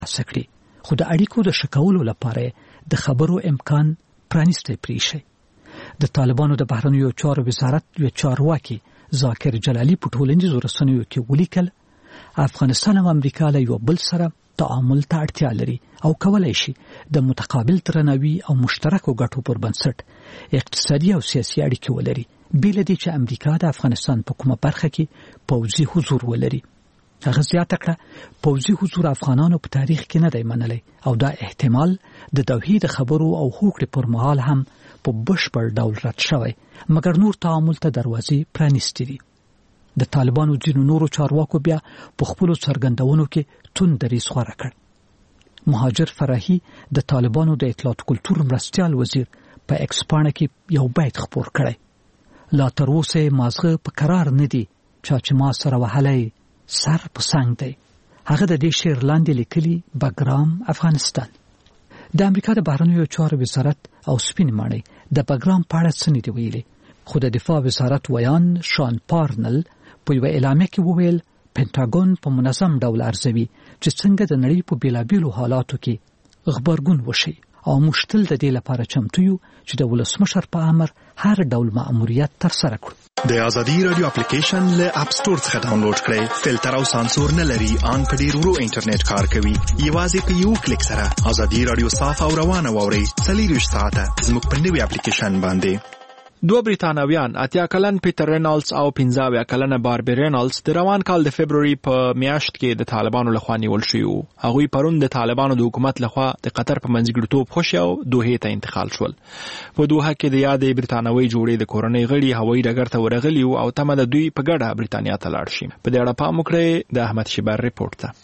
سکړي، خو د اړیکو د شکولو لپاره د خبرو امکان پرانیستی پریشي. د طالبانو د بهرنیو چارو وزارت یو چارواکي ذاکر جلالی په ټولنیزو رسنیو کې ولیکل افغانستان او امریکا له یو بل سره تعامل ته اړتیا لري او کولای شي د متقابل درناوي او مشترکو ګټو پر بنسټ اقتصادي او سیاسي اړیکې ولري، بل دې چې امریکا د افغانستان په کومه برخه کې پوځي حضور ولري. هغه زیاته کړه پوځي حضور افغانانو په تاریخ کې نه دی منلی او دا احتمال د دوحې د خبرو او هوکړې پر مهال هم په بشپړ ډول رد شوی، مګر نور تعامل ته دروازې پرانیستې دي. د طالبانو ځینو نورو چارواکو بیا په خپلو څرګندونو کې توند دریځ غوره کړ. مهاجر فرحي د طالبانو د اطلاعات کلتور مرستیال وزیر په ایکس پاڼه کې یو بیت خپور کړی: لا تر اوسه مازغه په قرار نه دي چې ما سره وهلی سر په څنګ دی. هغه د دې شعر لاندې لیکلي بګرام افغانستان. د امریکا د بهرنیو چارو وزارت او سپین ماڼۍ د بګرام په اړه څه نه دی ویلي، خو د دفاع وزارت ویان شان پارنل په یو اعلامیه کې وویل پینټاګون په منظم ډول ارزوي چې څنګه د نړۍ په بیلابیلو حالاتو کې غبرګون وشي او مشتل د دې لپاره چمتو یو چې د ولسمشر په امر هر ډول مأموریت تر سره کړو. د ازادي رادیو اپلیکیشن له اپ سٹور څخه ډاونلوډ کړئ. فلټر او سانسور نه لري، ان په ډیر ورو انټرنیټ کار کوي. یوازې په یو کلیک سره ازادي رادیو صاف او روانه واورئ. 24 ساعته زموږ په نوي اپلیکیشن باندې. 2 بریتانویان 80 کلن پیټر رینالډز او 15 کلنه باربي رینالډز د روان کال د فبروري په میاشت کې د طالبانو لخوا نیول شوي وو. هغوی پرون د طالبانو د حکومت لخوا د قطر په منځګړیتوب خوشي او دوحې ته انتقال شول. په دوحه کې د یادې بریتانوي جوړې د کورنۍ غړي هوایي ډګر ته ورغلي او تمه د دوی په ګډه بریتانیا ته لاړ شي. په دې اړه پام وکړئ د احمد شیبر ریپورت ته.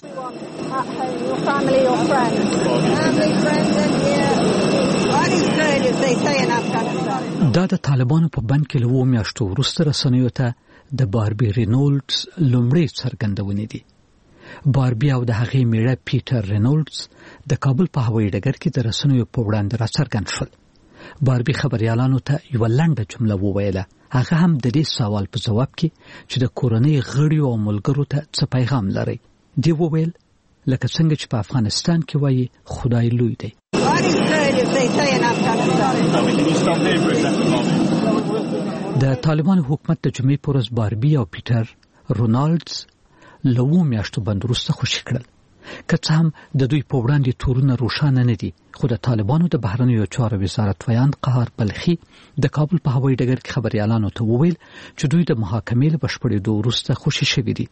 دا د طالبانو په بند کې له 2 میاشتو وروسته رسنیو ته د باربي رینالډز لومړی څرګندونې دي. باربي او د هغې میړه پیټر رینالډز د کابل په هوایي ډګر کې د رسنیو په وړاندې راڅرګند شول. باربي خبريالانو ته یو لنډه جمله وویله، هغه هم د دې سوال په جواب کې چې د کورنۍ غړي او ملګرو ته څه پیغام لري. دی وویل لکه څنګه چې په افغانستان کې وایي خدای لوی دی. د طالبانو حکومت د جمعې په ورځ باربي او پیټر رینالډز له 2 میاشتو بند وروسته خوشي کړل. که څه هم د دوی په وړاندې تورونه روښانه نه دي، خو د طالبانو د بهرنیو چارو وزارت ویان قهار بلخي د کابل په هوایي ډګر کې خبريالانو ته وویل چې دوی د محاکمې له بشپړېدو وروسته خوشي شوي دي.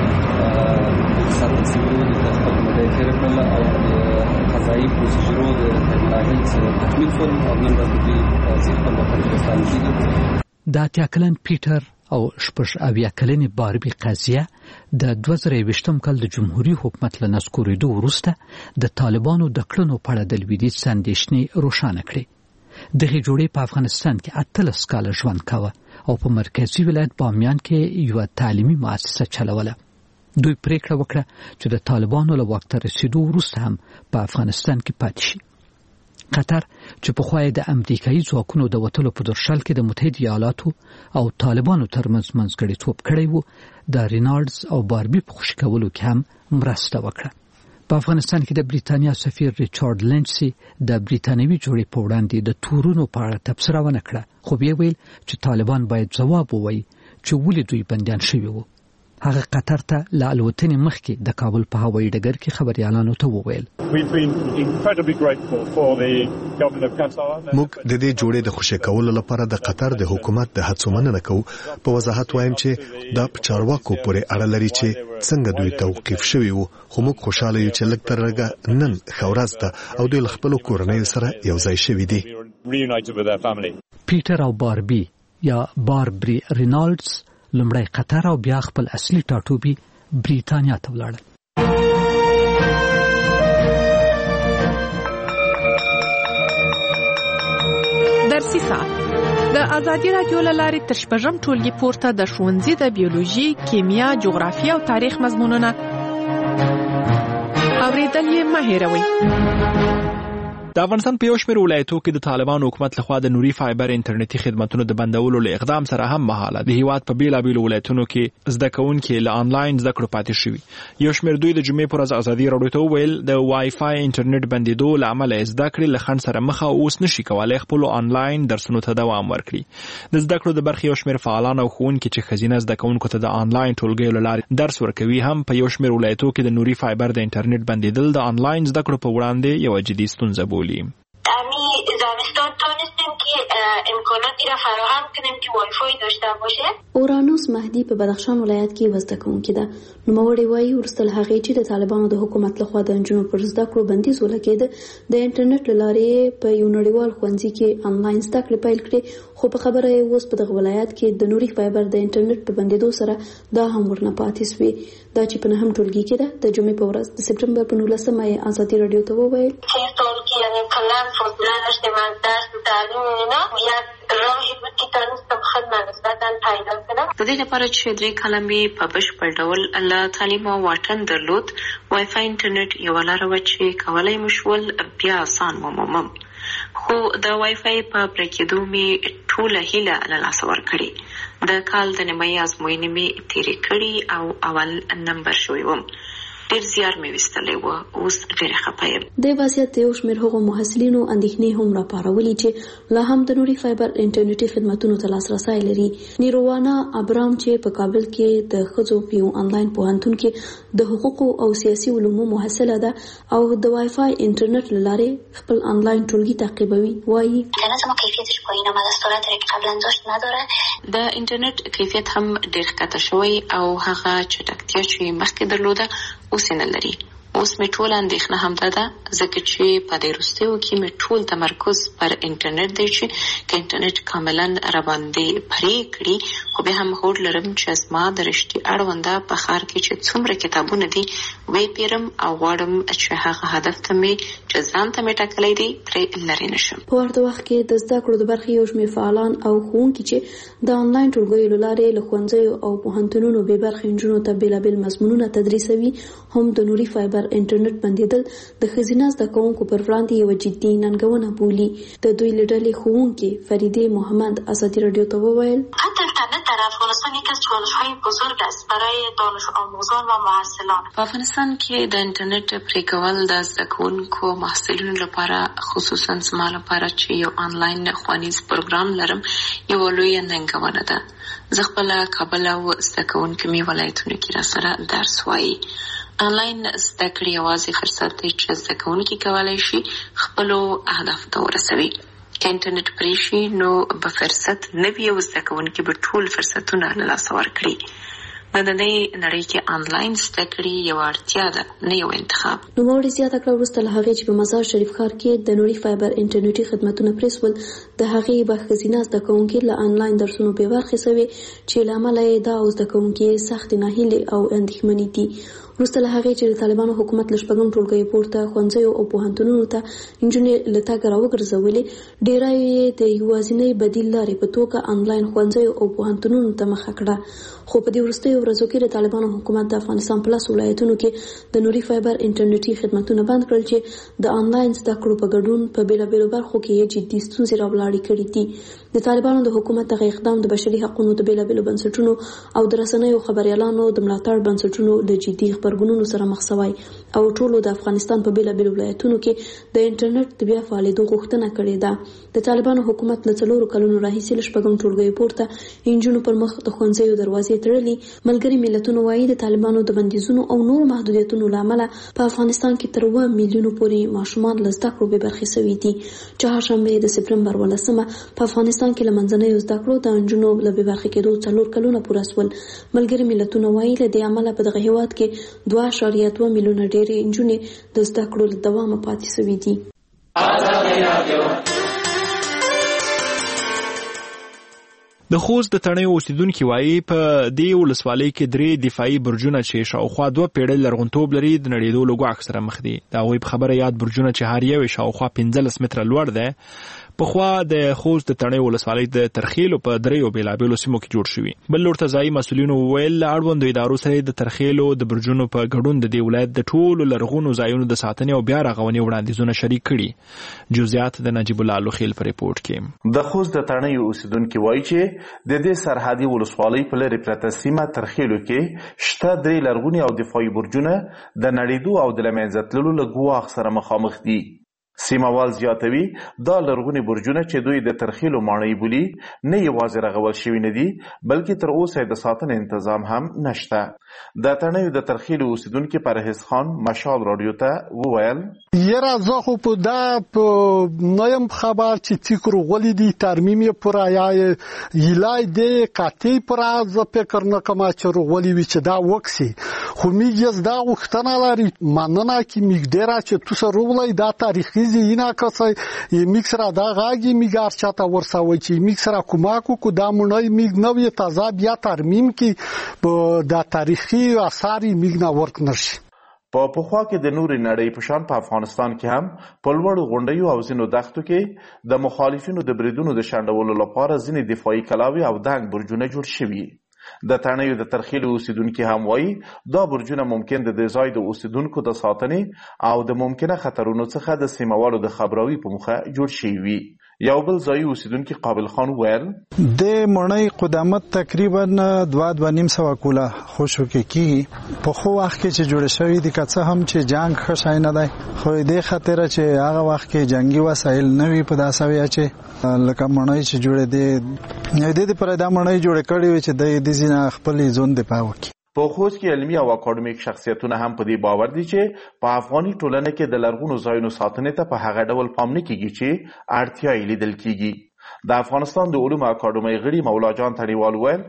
قضایي پروسیجرو د تحلیل سره تکمیل شول او نن ورځ د خپل وطن ته د 80 کلن پیټر او 80 کلنې باربي قضیه د 2020 کال د جمهوریت حکومت له نسکورېدو وروسته د طالبانو د کړنو په اړه د لویدیځ اندېښنې روښانه کړې. دغه جوړې په افغانستان کې 18 کال ژوند کاوه او په مرکزی ولایت بامیان کې یو تعلیمي مؤسسه چلوله. دوی پریکړه وکړه چې د طالبانو له واک ته رسیدو وروسته هم په افغانستان کې پاتې شي. قطر چې په خوا د امریکایي ځواکونو د وتلو په درشل کې د متحده ایالاتو او طالبانو ترمنځ منځګړیتوب کړی وو، د رینالډز او باربي په خوشي کولو کې هم مرسته وکړه. په افغانستان کې د بریتانیا سفیر ریچارډ لینچسي د بریتانوي جوړې په وړاندې د تورونو په اړه تبصره ونه کړه، خو بیا ویل چې طالبان باید ځواب ووایي چې ولې دوی بندیان شوي وو. هغه قطر ته له الوتنې مخکې د کابل په هوایي ډګر کې خبريالانو ته وویل موږ د دې جوړې د خوشی کولو لپاره د قطر د حکومت د هڅو مننه کوو. په وضاحت وایم چې دا په چارواکو پورې اړه لري چې څنګه دوی توقیف شوي وو، خو موږ خوشاله یو چې لږ تر لږه نن خورز ده او دوی خپل کورنۍ سره یو ځای شوي دي. پیټر او باربي یا باربي رینالډز لومړی قطر او بیا خپل اصلي ټاټوبي بریتانیا ته ولاړل. درسي ساعت د ازادي رادیو له لارې تر شپږم ټولګي پورته د ښوونځي د بیولوژي، کیمیا، جغرافیه او تاریخ مضمونونه اوریدل یې مه هېروئ. د افغانستان په یو شمېر ولایتونو کې د طالبان حکومت لخوا د نوري فایبر انټرنیټي خدماتونو د بندولو له اقدام سره هم مهاله د هیواد په بیلابیلو ولایتونو کې زده کوونکي له آنلاین زده کړو پاتې شوي. یو شمېر دوی د جمعې پر ورځ ازادي راډیو ته وویل د وای فای انټرنیټ بندیدو له امله زده کړې له خنډ سره مخ او اوس نشي کولای خپل آنلاین درسونو ته دوام ورکړي. د زده کړو د برخې یو شمېر فعالان او ښوونکي چې ښځینه زده کوونکو ته د آنلاین ټولګیو له لارې درس ورکوي هم په یو شمېر ولایتونو کې د نوري فایبر د انټرنیټ بندیدل د آنلاین زده کړو په وړاندې یو جدي ستونزه بولي. زمستان تونستیم که امکاناتی را فراهم کنیم که وای فای داشته باشه. اورانوس مهدی په بدخشان ولایت کې وزده کوونکی ده. نوموړی وایي وروسته له هغې چې د طالبانو د حکومت لخوا د نجونو پر زده کړو بندیز ولګېده د انټرنیټ له لارې په یو نړیوال ښوونځي کې آنلاین زده کړې پیل کړې، خو په خبره یې اوس په دغه ولایت کې د نوري فایبر د انټرنیټ په بندیدو سره دا هم ورنه پاتې سوې. دا چې په نهم ټولګي کې ده. د جمعې په ورځ د سپټمبر په 19 یې ازادي راډیو ته وویل د دې لپاره چې 3 کاله مې په بشپړ ډول له تعلیم او واټن درلود، وای فای انټرنیټ یو لاره وه چې کولای مو شول بیا آسان ومومم، خو د وای فای په پرېکېدو مې ټوله هیله له لاسه ورکړې. د کال د نیمایي ازموینې مې تېرې کړي او اول نمبر شوی وم. ډېر زیار مې ویستلی و، اوس ډېره خفه یم. د وضعیت د یو شمېر هغو محصلینو اندېښنې هم راپارولي چې لا هم د نوري فایبر انټرنیټي خدمتونو ته لاسرسی لري. نیروانا ابرام چې په کابل کې د ښځو په یو آنلاین پوهنتون کې د حقوقو او سیاسي علومو محصله ده او د وای فای انټرنیټ له لارې خپل آنلاین ټولګي تعقیبوي، وایي اینترنت کیفیتش پایینه از سرعتی که قبلا داشت نداره. د انټرنیټ کیفیت هم ډېر ښکته شوی او هغه چټکتیا چې مخکې درلوده اوس نه لري. اوس مې ټول اندېښنه همدا ده، ځکه چې په دې وروستیو کې مې ټول تمرکز پر انټرنیټ دی چې که انټرنیټ کاملا راباندې پرې کړي، خو بیا هم هوډ لرم چې زما د رشتې اړونده په ښار کې چې څومره کتابونه دي ویې پیرم او غواړم چې هغه هدف ته مې چې ځان ته مې ټاکلی دی پرې لرې نه شم. په ورته وخت کې د زده کړو د برخې یو شمېر فعالان او ښوونکي چې د آنلاین ټولګیو له لارې له ښوونځیو او پوهنتونونو بې برخې نجونو ته بېلابېل مضمونونه تدریسوي هم د نوري فایبر انټرنیټ بندیدل د ښځینه زده کوونکو پر وړاندې یوه جدي ننګونه بولي. د دوی له ډلې ښوونکې فریدې محمد ازادي راډیو ته وویل اینترنت در افغانستان یکی از چالش‌های بزرگ است برای دانش آموزان و محصلان. په افغانستان کې د انټرنیټ پرې کول د زده کوونکو محصلینو لپاره، خصوصا زما لپاره چې یو آنلاین ښوونیز پروګرام لرم، یوه لویه ننګونه ده. زه خپله کابل او زده کوونکي مې ولایتونو کې راسره درس وایي. آنلاین زده کړې یوازې فرصت دی چې زده کوونکي کولی شي خپلو اهدافو ته ورسوي. که انټرنیټ پرې شي نو به فرصت نه وي او زده کوونکي به ټول فرصتونه له لاسه ورکړي. نننۍ نړۍ کې آنلاین زده کړې یوه اړتیا ده، نه یو انتخاب. نوموړي زیاته کړه وروسته له هغې چې په مزار شریف ښار کې د نوري فایبر انټرنیټي خدمتونه پرې سول، د هغې به ښځینه زده کوونکي له آنلاین درسونو بې برخې سوې چې له امله یې دا زده کوونکي سختې ناهیلې او اندېښمنې دي. وروسته له هغې چې د طالبانو حکومت له شپږم ټولګیو پورته ښوونځیو او پوهنتونونو ته نجونې له تګه راوګرځولې، ډېری یې د یوازینۍ بدیل لارې په توګه آنلاین ښوونځیو او پوهنتونونو ته مخه کړه. خو په دې وروستیو ورځو کې د طالبانو حکومت د افغانستان په 10 ولایتونو کې د نوري فایبر انټرنیټي خدمتونه بند کړل چې د آنلاین زده کړو په ګډون په بېلابېلو برخو کې یې جدي ستونزې راولاړې کړې دي. د طالبانو د حکومت دغه اقدام د بشري حقوقو د بېلابېلو بنسټونو او د رسنیو خبریالانو د ملاتړ بنسټونو له جدي خبرګونونو سره مخ شوی او ټولو د افغانستان په بېلابېلو ولایتونو کې د انټرنیټ د بیا فعالېدو غوښتنه کړې ده. د طالبانو حکومت له 4 کلونو راهیسې له شپږم ټولګیو پورته نجونو پر مخ د ښوونځیو دروازې تړلي. ملګري ملتونو وایي د طالبانو د بندیزونو او نور محدودیتونو له امله په افغانستان کې تر 2 میلیونو پورې ماشومان له زده کړو بې برخې شوي دي. چهارشنبې د سپټمبر 18 په افغانستان کې له منځنیو زده کړو د نجونو له بې برخې کېدو 4 کلونه پوره شول. ملګري ملتونو وایي له دې امله په دغه هېواد کې 2.2 میلیونه ډېرې نجونې د زده کړو له دوامه پاتې شوي دي. د خوست د تڼیو اوسیدونکي وایي په دې ولسوالۍ کې 3 دفاعي برجونه چې شاوخوا 2 پیړۍ لرغونتوب لري د نړېدو له ګواښ سره مخ دي. د هغوی په خبره یاد برجونه چې هر یو شاوخوا 15 متره لوړ دی پخوا د خوست د تڼیو ولسوالۍ د ترخیلو په دریو بیلابیلو سیمو کې جوړ شوی. بل لور ته ځایي مسؤلینو وویل اړوندو ادارو سره د ترخیلو د برجونو په ګډون د دې ولایت د ټولو لرغونو ځایونو د ساتنې او بیا رغونې وړاندیزونه شریک کړي. جزئیات د نجیب الله لوخیل په ریپورت کې. د خوست د تڼیو اوسیدونکو وایي چې د دې سرحدي ولسوالۍ په لرې پرته سیمه ترخیلو کې شته درې لرغوني او دفاعي برجونه د نړېدو او د له منځه تللو له ګواښ سره مخامخ دي. سیموال زیاتوي دا لرغوني برجونه چې دوی د ترخیلو ماڼۍ بولي نه یوازې رغول شوي نه دي بلکې تر اوسه د ساتنې تنظیم هم نشته. د تڼیو د ترخیلو اوسیدونکي پرهیز خان مشال رادیو ته وویل یره زه خو په دا نیم خبر چې تیکرو غولي دي ترمیم پورا یا یلای دی قاطی پورا ز فکر نه کما چې غولي وي چې دا وکسي خو میږي دا وختنه لري مننه کې میګډرا چې تو سره ولای دا تاریخي زینا کسای میکسرا دا غاګي میګار چاته ورسوي چې میکسرا کوماکو کو دا مونای میګ نوې تازه بیا ترمیم کې دا تاریخي اثاري میګنا ورک نشي. په پخوا کې د نوري نړۍ په شان په افغانستان کې هم په لوړو غونډیو او ځینو دښتو کې د مخالفینو د بریدونو د شنډولو لپاره ځینې دفاعي کلاوي او دنګ برجونه جوړ شوي. د تڼیو د ترخیلو اوسیدونکي هم وایي دا برجونه ممکن د دې ځای د اوسیدونکو د ساتنې او د ممکنه خطرونو څخه د سیموالو د خبراوي په موخه جوړ شوي وي. یو بل ځای اوسیدونکي قابل خان ویل د مړنۍ قدامت تقریبا 2.5 کوله خوشو کې کی په خو وخت کې چې جوړ شوی دي که څه هم چې جنگ خښای نه دی خو دې خاطر چې هغه وخت کې جنگي وسایل نه وي په داسوي چې لکه مړنۍ چې جوړې دي نه دې پر دا مړنۍ جوړ کړي وي چې د ځینې خپل ځون دی پاوکي. په خوست کې علمي او اکاډمیک شخصیتونه هم په دې باور دي چې په افغاني ټولنه کې د لرغونو ځایونو ساتنې ته په هغه ډول پام نه کیږي چې اړتیا یې لیدل کیږي. د افغانستان د علومو اکاډمۍ غړي مولا جان تڼیوال ویل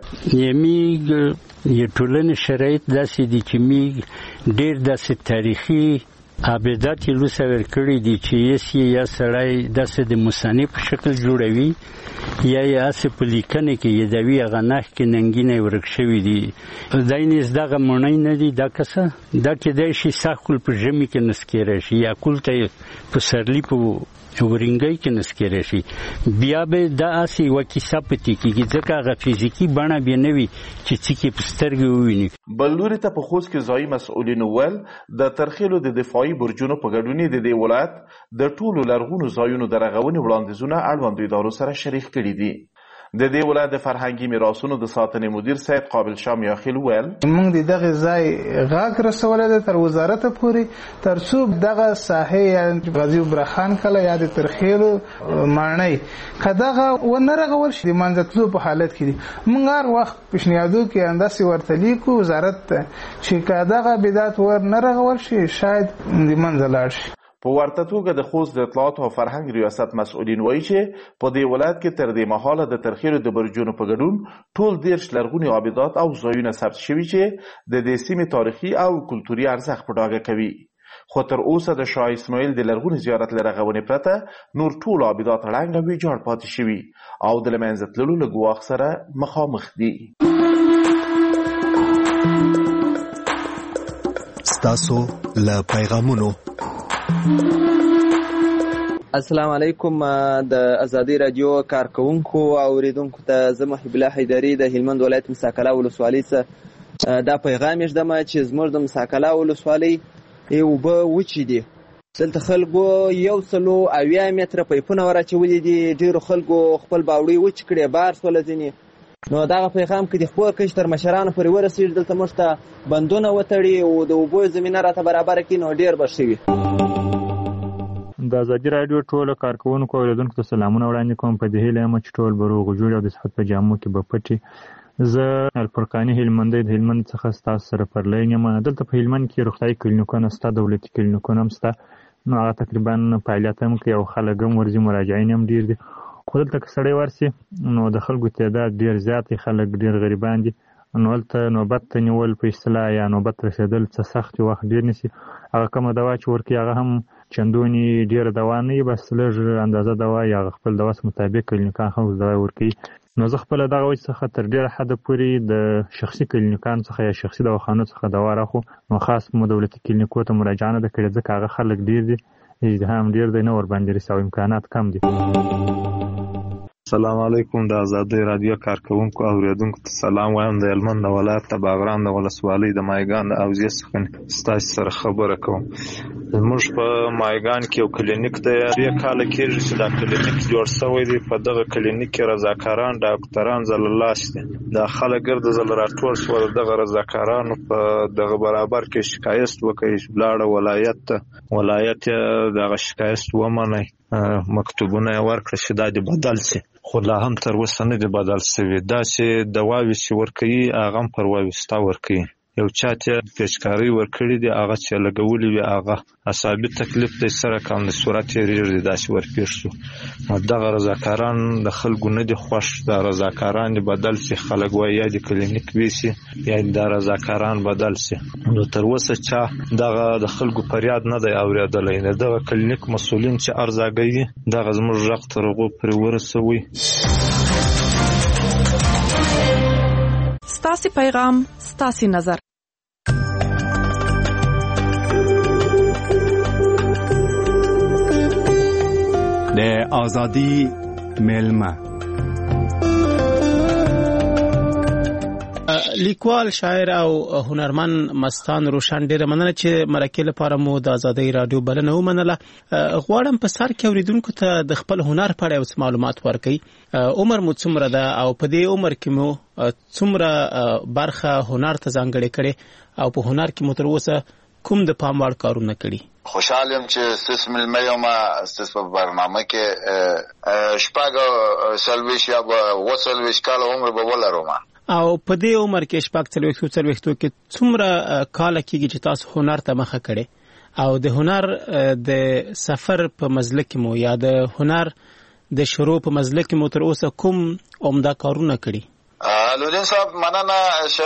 یې ټولنې شرایط داسې دي چې میږ ډېر داسې تاریخي عابدات یې لوسه ورکړي دي چې یا سړی داسې د مصنف په شکل جوړوي یا یې هسې په لیکنه کې یادوي هغه نښ کې ننګینه ورک شوي دي. دی نیز دغه مڼۍ نه دي دا کسه دا کیدای شي سخت کول په ژمي کې نسکېری شي یا کول ته یې په سرلي په ورینګۍ کې نسکېری شي بیا به دا هسې یوه کیسه پاتې کېږي ځکه هغه فزیکي بڼه بیا نه وي چې څوک یې په سترګې وویني. بل لوري ته په خوست کې ځایي مسؤلینو ویل د ترخیلو د دفاعي برجونو په ګډون د دې ولایت د ټولو لرغونو ځایونو د رغونې وړاندیزونه اړوندو ادارو سره شریک کړي دي. د دې ولایت د فرهنګي میراثونو د ساتنې مدیر سید قابل شاه میاخیل ویل موږ د دغه ځای غاګ رسولې ده تر وزارت پورې تر څو دغه ساحې غازی برخان کله یا د ترخیلو ماڼۍ کداغه و نه رغول شي د منځتلو په حالت کې دي. موږ هر وخت پښنیادو کې انداسې ورته لیکو وزارت ته چې کداغه بدعت ور نه رغول شي شاید د منځ لاړ شي. په ورته توګه د خوست د اطلاعات او فرهنګ ریاست مسؤلین وایي چې په دې ولایت کې تر دې مهاله د ترخیلو د برجونو په ګډون ټول 13 لرغوني عابدات او ځایونه ثبت شوي چې د دې سیمې تاریخي او کلتوري ارزښت په ډاګه کوي. خو تر اوسه د شاه اسماعیل د لرغوني زیارت له رغونې پرته نور ټول عابدات ړنګ او ویجاړ پاتې شوي او د له منځه تللو له ګواښ سره مخامخ دي. ستاسو له پیغامونو السلام علیکم. د ازادي رادیو کارکونکو او اوریدونکو ته زه محب الله حیدري د هلمند ولایت مساکلا ولسوالۍ څخه دا پیغام ږدم چې زموږ د مساکلا ولسوالۍ اوبه وچې دي. دلته خلکو 180 متره پیپونه ورچولي دي. ډېرو خلکو خپل باوړۍ وچ کړې بار سوله ځینې نو دغه پیغام کې د خپور کش تر مشرانو پورې ورسېږي دلته موږ ته بندونه وتړي او د اوبو زمینه راته برابره کړي نو ډېر به ښه وي. د ازادي رادیو ټولو کارکوونکو او اوریدونکو ته سلامونه وړاندې کوم. په دې هیله یم چې ټول به روغ جوړ او د صحت په جامو کې به پټي. زه الفرقاني هلمندی د هلمند څخه ستاسو سره پر لاین یم. دلته په هلمند کې روغتیایي کلینیکونه شته، دولتي کلینیکونه هم شته. نو هغه تقریبا فعالیت هم کوي او خلک هم ورځي، مراجعین هم ډېر دي. خو دلته که سړی ورسي نو د خلکو تعداد ډېر زیات دی، خلک ډېر غریبان دي. نو هلته نوبت ته نیول په اصطلاح یا نوبت رسېدل څه سخت وخت ډېر نیسي. هغه کومه دوا چې ورکوي هغه هم چندونی ډیره دوا نه وي، بس لږ اندازه دوا یا خپل د وس مطابق کلینیکان خلکو دوا ورکوي. نو زه خپله دغه وجې څخه تر ډېره حده پورې د شخصي کلینیکانو څخه یا شخصي دواخانو څخه دوا راخو. نو خاص مو دولتي کلینیکو ته مراجعه نه ده کړې ځکه هغه خلک ډېر دي، اجتهام ډیر دی، نه ورباندې رسي او امکانات کم دي. السلام علیکم. د آزادۍ رادیو کارکونکو او اوریدونکو ته سلام وایم. د هلمند ولایت د باغران د ولسوالۍ د مایګان د حوزې څخه ستاسو سره خبره کوم. زموږ په مایګان کې یو کلینیک دی، 3 کاله کېږي چې دا کلینیک جوړ شوی دی. په دغه کلینیک کې رضاکاران ډاکټران زللاس دي. دا خلک ګرد زل راټول شول، دغه رضاکارانو په دغه برابر کې شکایت وکړي، بلاړه ولایت دغه شکایت ومني، مکتوبونه ورکړه چې دا د بدل شي، خو لا هم تر اوسه نه دی بدل شوی. دا چې دواوې چې ورکوي هغه هم پر واویستا ورکوي. یو چا ته پیچکاري ورکړي دي، هغه چې لګولي وي هغه اعصابي تکلیف دی سره کوم د صورت یې ریږدي، داسې ورپېښ شو. دغه رضاکاران د خلکو نه دي خوښ، دا رضاکاران دي بدل شي. خلک وایي یا د کلینیک ویسي یا دا رضاکاران بدل شي. نو تر اوسه چا دغه د خلکو فریاد نه دی اورېدلی. دغه کلینیک مسؤلین چې ارزاګوي دغه زموږ غږ تر هغو پرې ورسوي. ستاسې پیغام ستاسې نظر. د آزادی ملمه لیکوال، شاعر او هنرمند مستان روشن، ډیره مننه چې مرکه لپاره مو د آزادۍ رادیو بلنه ومنله. غواړم په سر کې اوریدونکو ته د خپل هنر په اړه معلومات ورکړئ. عمر مو څومره ده او په دې عمر کې مو څومره برخه هنر ته ځانګړې کړې او په هنر کې مو تر اوسه کوم د پام وړ کارونه کړي؟ خوشحال یم چې ستاسو ملمه یم، ستاسو په برنامه کې شپږ سلويش یا وسلويش کال عمر به ولرم. او په دې عمر کې شپږ څلوېښتو کې څومره کال کېږي چې تاسو هنر ته مخه کړئ او د هنر د سفر په مزله کې مو یا د هنر د شروع په مزله کې مو تر اوسه کوم عمده کارونه کړي؟ لودین صاحب مننه.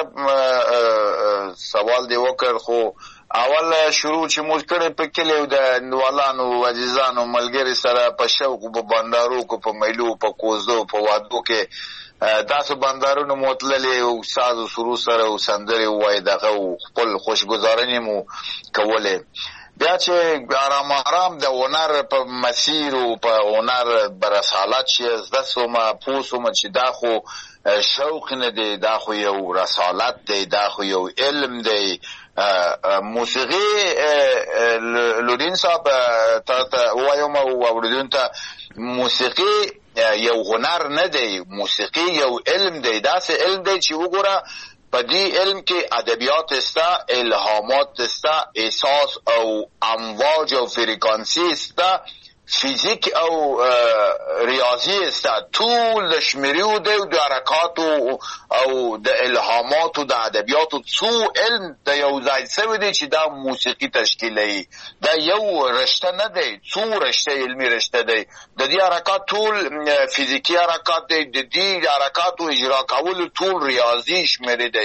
سوال دی وکړ، خو اول شروع چې موږ کړی په کلیو د نوالانو عزیزانو ملګری سره په شوق په بندارو کو په میلو په کوزو په وادو کې داسې بندارونو متللې او سازو سرو سره او سندري وای دغه خپل خوشګذارنې مو کولې. بیا چې آرام د هنر په مسیر او په هنر برسالت چې زده سومه پوسومه چې دا خو شوق نه دی، دا خو یو رسالت دی، دا خو یو علم دی. موسیقي لودین صاحب ته وایم او اوریدون ته موسیقي یو هنر نه دی، موسیقي یو علم دی. داسې علم دی چې وګوره په دې علم کې ادبیات استا، الهامات استا، احساس او امواج او فریکانسی استا، فیزیک او ریاضی استا، ټول د شمیریو دی د حرکاتو او د الهاماتو د ادبیاتو څو علم د یو ځای سوی دی چې دا موسیقي تشکیلوي. دا یو رشته نه دی، څو رشته علمي رشته دی. د دې حرکات ټول فیزیکی حرکات دی، د دې حرکاتو اجرا کول ټول ریاضي شمیرې دی.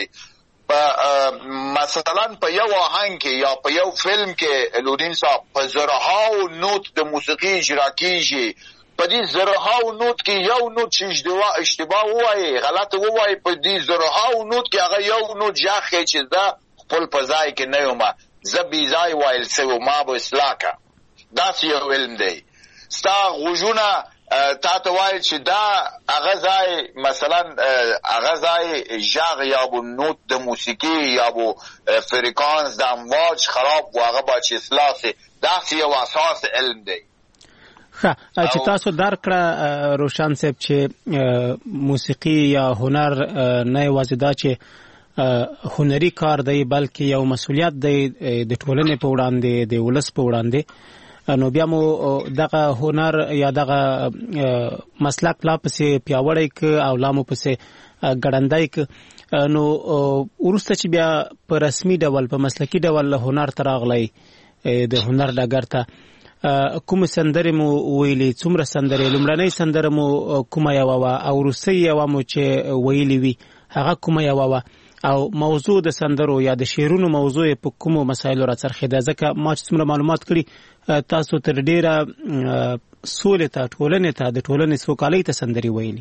مثلا په یو آهنګ کې یا په یو فلم کې لودین صاحب په زرهاو نوت د موسیقي اجرا کیږي. په دې زرهاو نوت کې یو نوت چې اشتباه وایي، غلط وایي، په دې زرهاو نوت کې هغه یو نوت ځاخې چې دا خپل په ځای کې نه یم، زه بې ځای وایل سوی ما به اصلاح کا. داسې یو علم دی. ستا غوږونه تا ته وایي چې دا هغه ځای مثلا هغه ځای ژغ یا بو نوت د موسیقي یا بو فریکانس د امواج خراب و هغه به چې اصلاح سي. داسې یو اساس علم دی. چې تاسو درکړه روشن صاحب چې موسیقي یا هنر نه یوازې دا چې هنري کار دی بلکې یو مسؤلیت دی د ټولنې په وړاندې، د ولس په وړاندې. نو بیا مو دغه هنر یا دغه مسلک لا پسې پیاوړی ک او لا مو پسې ګړندای ک. نو ورسته چې بیا په رسمي ډول په مسلکی ډول هنر تراغلی د هنر ډګر ته کوم سندره مو ویلي، څومره سندره، لومړنۍ سندره مو کومه یو وا او روسي یو مو چې ویلي وي هغه کومه یو وا او موضوع د سندرو یا د شعرونو موضوع په کومو مسایلو راڅرخیده؟ ځکه ما چې څومره معلومات کړي تاسو تر ډیره سولې ته، ټولنې ته، د ټولنې سوکالۍ ته سندري ویلي.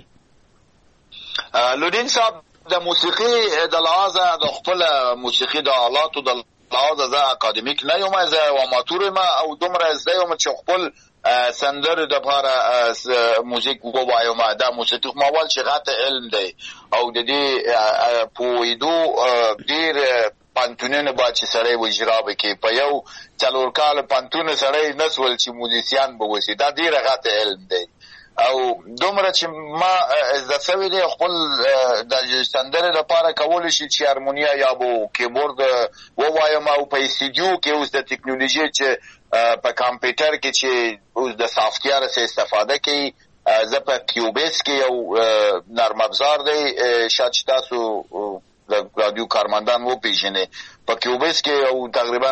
لودین صاحب د موسیقي د لحاظه د خپل موسیقي د آلاتو د لحاظ زه اکادمیک نه یم، زه اماتور یم او دومره زده یم چې خپل سندر د پاره موزیک ووایم. دا موسیقي موال چې غته علم دی او د دې پویدو ډیر پانتونونه با چې سړی وجرا وکي په یو څلور کال پانتون سړی نسول چې موزیسیان به وسی. دا ډیر غته علم دی او دومره چې ما زده سوي دی خپل د سندر لپاره کول شي چې هارمونیا یا بو کیبورد ووایم او په استودیو کې اوس د ټکنالوژي چې په کمپیوټر کې چې اوس د سافټویر څخه استفاده کوي. زه په کیوبیس کې یو نرم افزار دی شاید تاسو د رادیو کارمندان و پیژنې. په کیوبیس کې یو تقریبا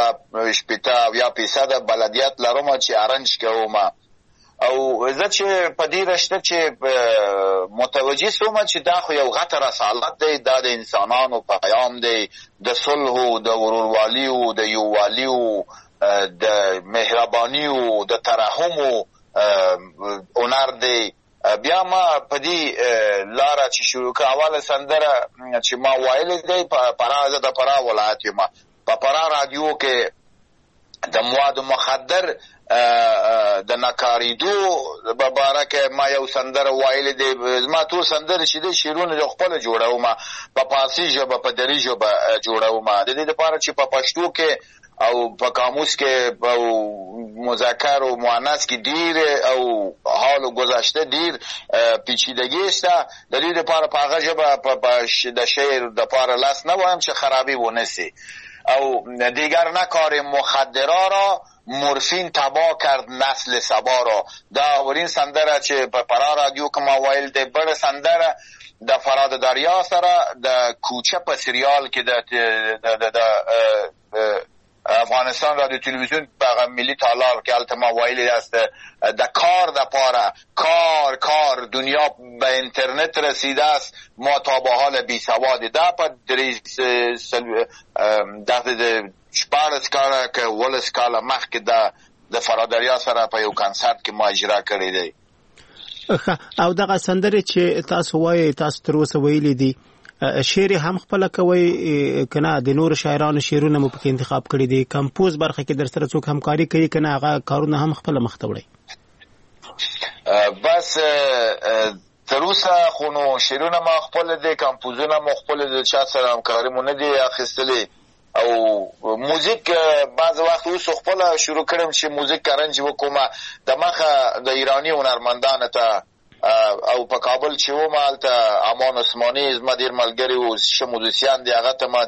80% بلدیات لرم چې ارنج کوم او زه چې په دې رشته چې متوجه سوم چې دا خو یو غټه رسالت دی، دا د انسانانو پیغام دی د صلح، د ورورولۍ او د یووالۍ او د مهرباني او د ترحم هنر دی. بیا ما په دې لاره چې شروع کړه اوله سندره چې ما وایلې دی په پرا د پرا ولایت یم په پرا رادیو کې د مواد مخدر د نکاریدو مبارکه ما یو سندره وایلې دی. ما ټول سندره چې د شیرونه د خپل جوړوم په پارسي ژبه په دری ژبه جوړوم د دې لپاره چې په پښتو کې او په قاموس کې او مذکر او مؤنث کې ډیر او حال او گذشته ډیر پیچیدګي شته. د دې لپاره په هغه ژبه په د شعر د لپاره لاس نه وایم چې خرابي ونسی او دیگر نکار مخدرا را مورفین تباه کرد نسل سبا را. دا ورین سندره چې په پرا رادیو کې ما ویل دی بل سندره د فراد دریا سره د کوچه په سریال کې د افغانستان رادیو تلویزیون په ملي تالار کې التما ویل است د کار د پاره کار دنیا به اینترنت رسیده است ما تا به حال بی سواد ده په د شپارس کاله که ولس کاله مخکې د فرادریا سره په یو کنسرت کې ما اجرا کړی دی. او دغه سندره چې تاسو وایي تاسو تر اوسه ویلي دي شعر هم خپل کوي کنه د نور شاعرانو شعرونه مو په انتخاب کړی دي کمپوز برخه کې در سره څوک همکاري کوي کنه هغه کارونه هم خپل مخته وړي؟ بس تر اوسه خو نو شعرونه ما خپل دي کمپوزونه ما خپل دي چا سره همکاري مونږ دي اخیستلې او موزیک بعض وخت اوس خپل شروع کړم چې موزیک ارنج وکوم د مخه د ایرانی هنرمندانو ته او په کابل چې و مالته امان عثماني زما ډیر ملګری او شمودسیان دی هغه ته ما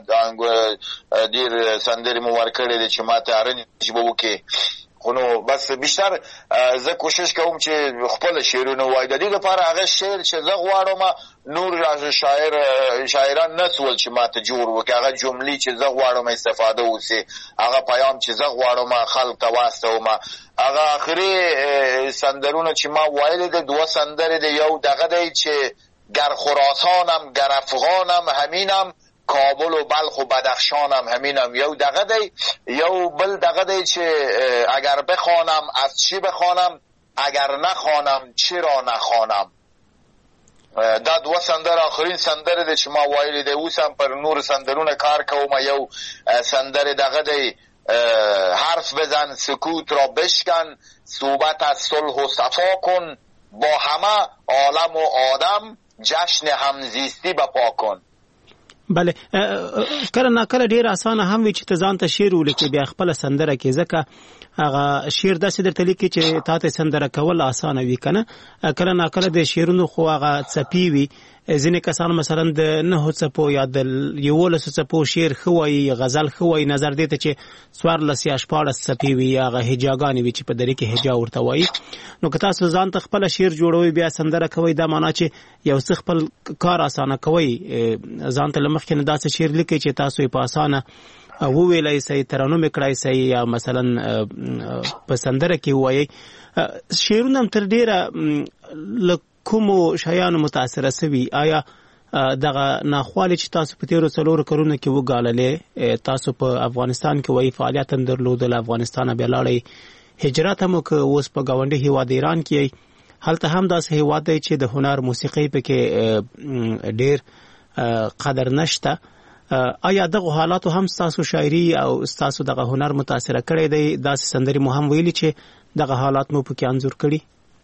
ډیر سندري مو ورکړې دي چې ما ته ارنج وکي خو نو بس بیشتر زه کوشش کوم چې خپل شعرونه وای د دې لپاره هغه شعر چې زه غواړم نور از شاعران نسول چې ما ته جوړ وکړي هغه جملې چې زه غواړم استفاده وسی هغه پیام چې زه غواړم خلک ته واستوم هغه اخري سندرونه چې ما وایل دي دوه سندره دي یو دغه دی چې گر خراسانم گر افغانم همینم کابل و بلخ و بدخشانم همینم یو دغه دی یو بل دغه دی چې اگر بخوانم از چی بخوانم اگر نخوانم چرا نخوانم. دا دوه سندر آخرین سندر دی چې ما وایلی دی اوسم پر نور سندرونه کار کوم یو سندر دغه دی حرف بزن سکوت را بشکن صحبت از صلح و صفا کن با همه عالم و آدم جشن همزیستی بپا کن. بله کله ناکله ډیر اسانه هم وي چې ته ځان ته شعر ولیکې بیا خپل سندره کې ځکه هغه شعر داسې درته لیکي چې تا ته سندره کول اسانه وي کنه کله ناکله د شعرونو خو هغه څپې وي ځینې کسان مثلا د 9 څپو یا د 11 څپو شعر ښه وایي غزل ښه وایي نظر دی ته چې 14 یا 14 څپې وي هغه هجاګانې وي چې په دری کې هجا ورته وایي نو که تاسو ځان ته خپل شعر جوړوي بیا سندره کوي دا معنی چې یو څه خپل کار اسانه کوي ځان ته لمخ کې نه داسې شعر لیکي چې تاسو یې په اسانه او ویلای سي ترانو میکړای سي یا مثلا په سندره کې وایي شعرونه تر ډیره کومو شیانو متاثر سوي آیا دغه ناخوالي چې تاسو په تیرو څلور کلونو کې وګاللې تاسو په افغانستان کې وایي فعالیت درلودل افغانستان بیا لاړې هجرت هم که اوس په گاونډي هیواد ایران کې هلته هم داسې هیواد دی چې د هنر موسیقي پکې ډیر قدر نشته آیا دغه حالاتو هم تاسو شاعري او تاسو دغه هنر متاثر کړی دی؟ داسې سندري مو هم ویلي چې دغه حالات مو پکې انځور کړي؟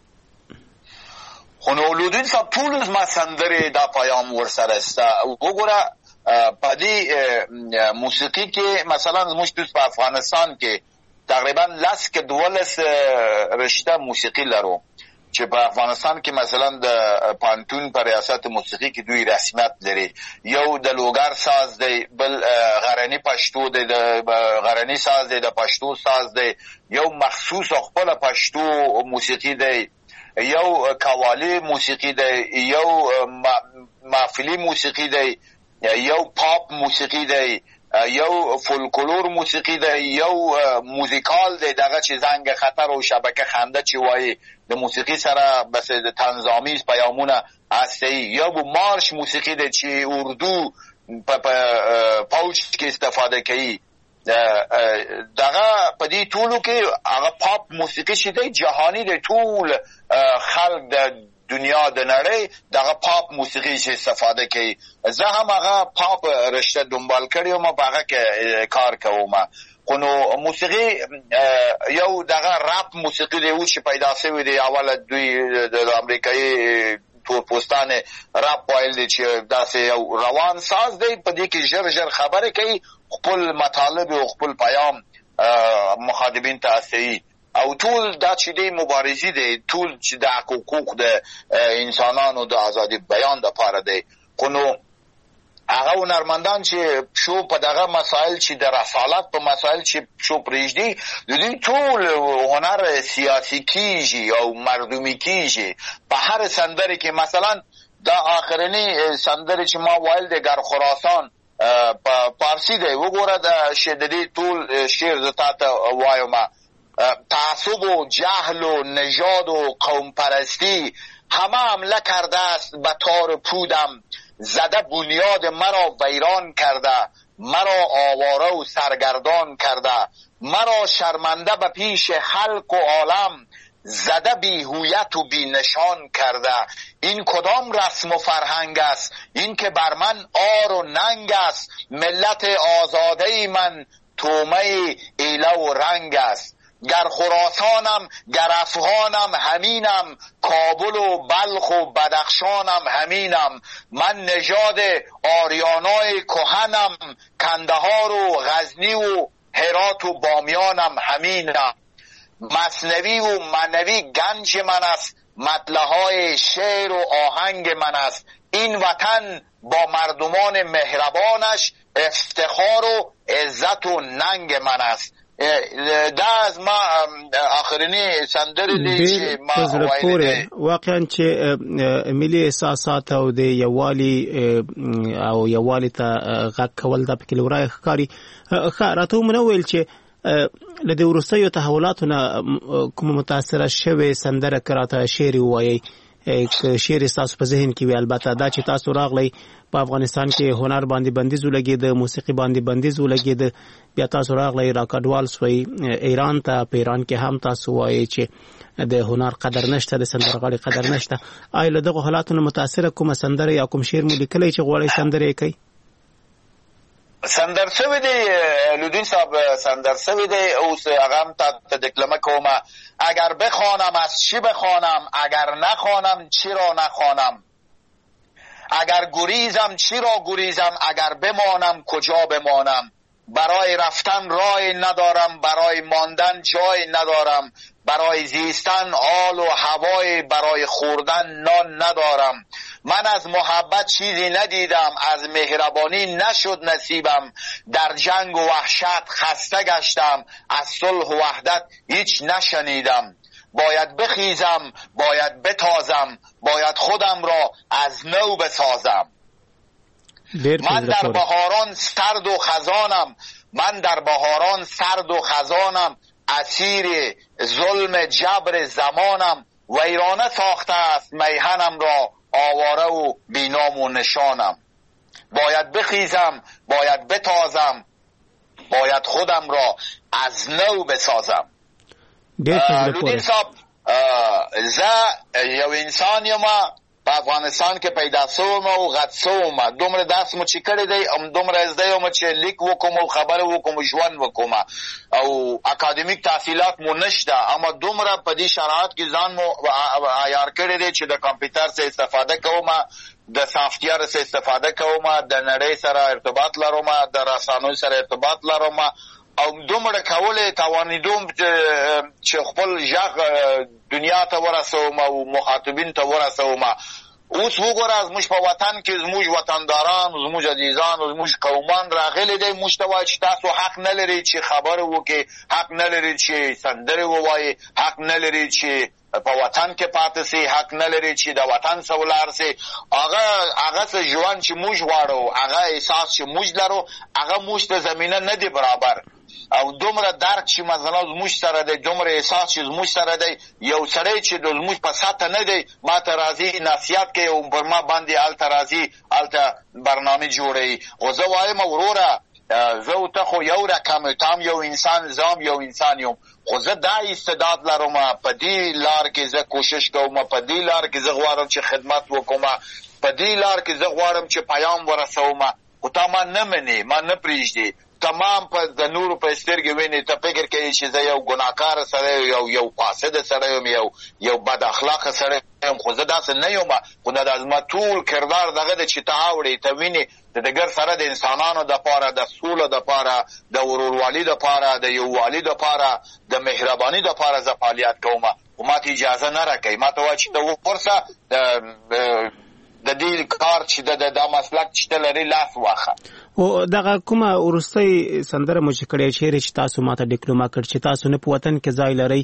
خو نو لودین صاحب ټول زما سندرې دا پیام ورسره است. وګوره په دې موسیقي کې مثلا زموږ په افغانستان کې تقریبا 12 رشته موسیقي لرو چې په افغانستان کې مثلا د پانتون پر ریاست موسیقي کې دوی رسمیت لري. یو د لوګر ساز دی، بل غرنی پښتو دی، د غرنی ساز دی، د پښتو ساز دی، یو مخصوص خپل پښتو موسیقي دی، یو قوالی موسیقي دی، یو محفلی موسیقي دی، یو پاپ موسیقی دی، یو فولکلور موسیقی دی، یو موزیکال دی دغه چې زنګ خطر او شبکه خنده چې وایي د موسیقی سره بس د تنظامیز پیامونه هستی، یو مارش موسیقی دی چې اردو په پاوچ کې استفاده کوي. دغه په دې ټولو کې هغه پاپ موسیقي چې دی جهانی دی، ټول خلک د دنیا د نړۍ دغه پاپ موسیقي چې استفاده کوي. زه هم هغه پاپ رشته دنبال کړی وم، په هغه کې کار کوم. خو نو موسیقي یو دغه رپ موسیقي دی چې پیدا شوی دی، اوله دوی د امریکایي تورپوستان رپ وایل دی چې داسې یو روان ساز دی، په دې کې ژر ژر خبرې کوي، خپل مطالب او خپل پیام مخاطبین ته رسوي. او ټول دا چې دی مبارزي دی، ټول چې د حقوق د انسانانو د ازادي بیان لپاره دی. خو نو هغه هنرمندان چې شو په دغه مسائل چې د رسالت په مسائل چې شو پرېږدي، د دوی ټول هنر سیاسي کیږي او مردمي کیږي. په هر سندره کې مثلا دا آخرنی سندره چې ما ویل دی گر خراسان په پارسی دی، وګوره د شددي ټول شعر زتا ته وایم. تعصب و جهل و نژاد و قوم پرستی همه حمله کرده است به تار پودم، زده بنیاد مرا ویران کرده، مرا آواره و سرگردان کرده، مرا شرمنده به پیش خلق و عالم، زده بی هویت و بی نشان کرده. این کدام رسم و فرهنگ است؟ این که بر من آر و ننگ است، ملت آزاده من تومه ایله و رنگ است. گر خراسانم گر افغانم همینم، کابل و بلخ و بدخشانم همینم. من نژاد آریانای کهنم، کندهار و غزنی و هرات و بامیانم همینم. مثنوی و منوی گنج من است، مطلعهای شعر و آهنگ من است. این وطن با مردمان مهربانش افتخار و عزت و ننگ من است. دا از ما آخرینی سندره دی چې ما وایي واقعا چې ملي احساسات او د یووالي ته غږ کول د پکې لورای ښکاری. راته مونږ ویل چې له دې وروستیو تحولاتو نه کوم متاثره شوی سندره کراته شعر وایي، شعر تاسو په ذهن کې وی؟ البته دا چې تاسو راغلی په افغانستان کې هنر باندې بندیز ولګید، موسیقي باندې بندیز ولګید، بیا تاسو راغلی راکډوال سوی ایران ته، په ایران کې هم تاسو وایي چې د هنر قدر نشته، د سندرغاړي قدر نشته. آیا له دغه حالاتو نه متاثره کومه سندره یا کوم شعر مو لیکلی چې غواړئ سندره کوي؟ سندر سوی دی لودین صاحب، سندر سوی دی. اوس هغه هم ته دکلمه کومه. اگر بخوانم از چی بخوانم، اگر نخوانم چی را نخوانم، اگر گریزم چی را گریزم، اگر بمانم کجا بمانم. برای رفتن راه ندارم، برای ماندن جای ندارم، برای زیستن آل و هوای، برای خوردن نان ندارم. من از محبت چیزی ندیدم، از مهربانی نشد نصیبم. در جنگ و وحشت خسته گشتم، از صلح و وحدت هیچ نشنیدم. باید بخیزم، باید بتازم، باید خودم را از نو بسازم. من در بهاران سرد و خزانم، من در بهاران سرد و خزانم، اسیر ظلم جبر زمانم. ویرانه ساخته است میهنم را، آواره و بینام و نشانم. باید بخیزم، باید بتازم، باید خودم را از نو بسازم. لودین صاحب، زه یو انسان یم په افغانستان کې پیدا سوم او غټ سوم دومره داس مو چې کړی دی دومره زده یم چې لیک وکوم او خبره وکوم ژوند وکوم او اکاډمیک تحصیلات مو نشته اما دومره په دې شرایط کې ځان مو عیار کړی دی چې د کمپیوټر څخه استفاده کوم د سافټویر څخه استفاده کوم د نړۍ سره ارتباط لرم د رسنیو سره ارتباط لرم او دومره کولای توانیدم چې خپل ژغ دنیا ته ورسوم او مخاطبین ته ورسوم اوس وګوره زموږ په وطن کې زموږ وطنداران زموږ عزیزان زموږ قومان راغلي دي موږ ته وایي چې تاسو حق نه لرئ چې خبره وکړئ حق نه لرئ چې سندرې ووایئ حق نه لرئ چې په وطن کې پاتې سي حق نه لري چې د وطن څخه ولاړ سي هغه څه ژوند چې موږ غواړو هغه احساس چې موږ لرو هغه موږ ته زمینه نه دی برابر او دومره درک چې مثلا زموږ سره دی دومره احساس چې زموږ سره دی یو سړی چې د زموږ په ساته نه دی ما ته راځي نصیحت کوي او پر ما باندې هلته راځي هلته برنامه جوړوي خو زه وایم وروره زه او ته خو یو رقم تام یو انسان زام یو انسان یم خو زه دا استعداد لرم په دې لار کې زه کوشش کوم په دې لار کې زه غواړم چې خدمت وکوم په دې لار کې زه غواړم چې پیام ورسوم خو تا ما نه منې ما نه پرېږدې تمام په د نورو په سترګې وینې ته فکر کوي چې زه یو ګناهکاره سړی یو فاسده سړی یم یو بد اخلاقه سړی یم خو زه داسې نه یم خو دا زما ټول کردار دغه دی چې ته اورې ته وینې د دګر سره د انسانانو دپاره د سوله دپاره د ورورولي دپاره د یووالي دپاره د مهرباني دپاره زه فعالیت کوم خو ما ته اجازه نه راکوي ما ته وایي چې ته وپرسه د دې کار چې د مسلک چې ته لرې لاس واخه او دغه کومه وروستۍ سندره مو چې کړې چیرې چې تاسو ماته ډیپلوما کړ چې تاسو نه په وطن کې ځای لرئ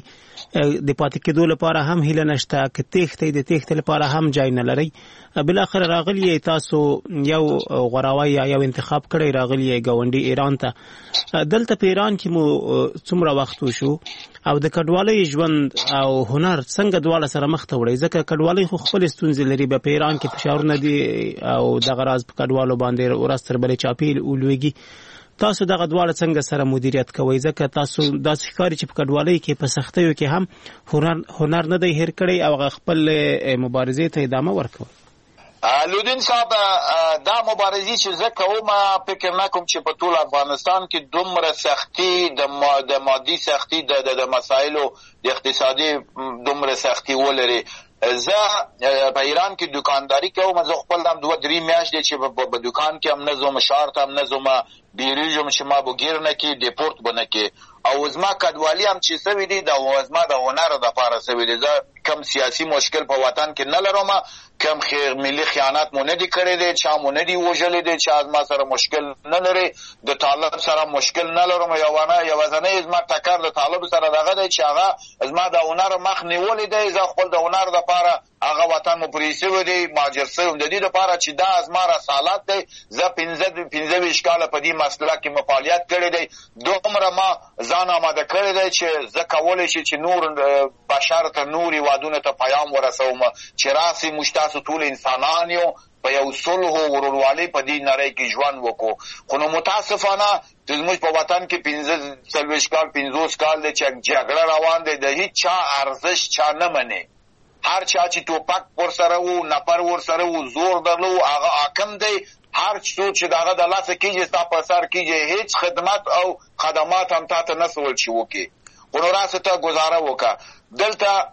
د پاتې کېدو لپاره هم هیله نشته که تېښتئ د تېښتې لپاره هم ځای نه لرئ بالاخره راغلی تاسو یو غوراوی یا یو انتخاب کړی راغلی ګاونډي ایران ته دلته په ایران کې مو څومره وخت وشو او د کډوالۍ ژوند او هنر څنګه دواړه سره مخ ته وړئ ځکه کډوالۍ خو خپل ستونزې لري په ایران کې فشارونه دي او دغه راز په کډوالو باندې ورځ تر بلې چاپېل اولويږي تاسو دغه دواړه څنګه سره مدیریت کوئ ځکه تاسو داسې ښکاري چې په کډوالۍ کې په سختیو کې هم هنر نه دی هېر کړی او خپل مبارزې ته ادامه ورکوي لودین صاحب دا مبارزې چې زه کوم فکر نه کوم چې په ټول افغانستان کې دومره سختي د مادي سختي د مسایلو د اقتصادي دومره سختي ولري زه په ایران کې دکانداری کوم زه خپل هم 2-3 میاشتې چې په دکان کې هم نظم شهر ته هم نظم بیریږم چې ما بګیر نه کې ډیپورت بنه کې او زما کډوالي هم چې سوي دي د زما د هنر دپاره سوي دي زه کم سیاسي مشکل په وطن کې نه لرم کم ملي خیانت مو نه دي کړی دی چا مو نه دي وژلی دی چا زما سره مشکل نه لري د طالب سره مشکل نه لرم یوازنی زما ټکر د طالب سره دغه دی چې هغه زما د هنر مخ نیولی دی زه خپل د هنر دپاره هغه وطن مو پرې سوی دی مهاجر سوی د دې دپاره چې دا زما رسالت دی زه 15 کاله په دې مسله کې فعالیت کړی دی دومره ما ځان آماده کړی دی چې زه کولی شي چې نور بشر ته نور هېوادونو ته پیام ورسوم چې راسئ موږ تاسو ټول انسانان یو په یو صلح او ورورولۍ په دې نړۍ کې ژوند وکړو خو نو متاسفانه زموږ په وطن کې 45 کال 50 کال دی چې جګړه روان دی د هیڅ چا ارزښت چا نه مني هر چا چې ټوپک ورسره و نفر ورسره و زور درلو هغه حاکم دی هر څو چې دغه د لاسه کېږي ستا په سر کېږي هیڅ خدمت او خدمات هم تا ته نه سول چې وکړي خو نو راسه ته ګزاره وکړه دلته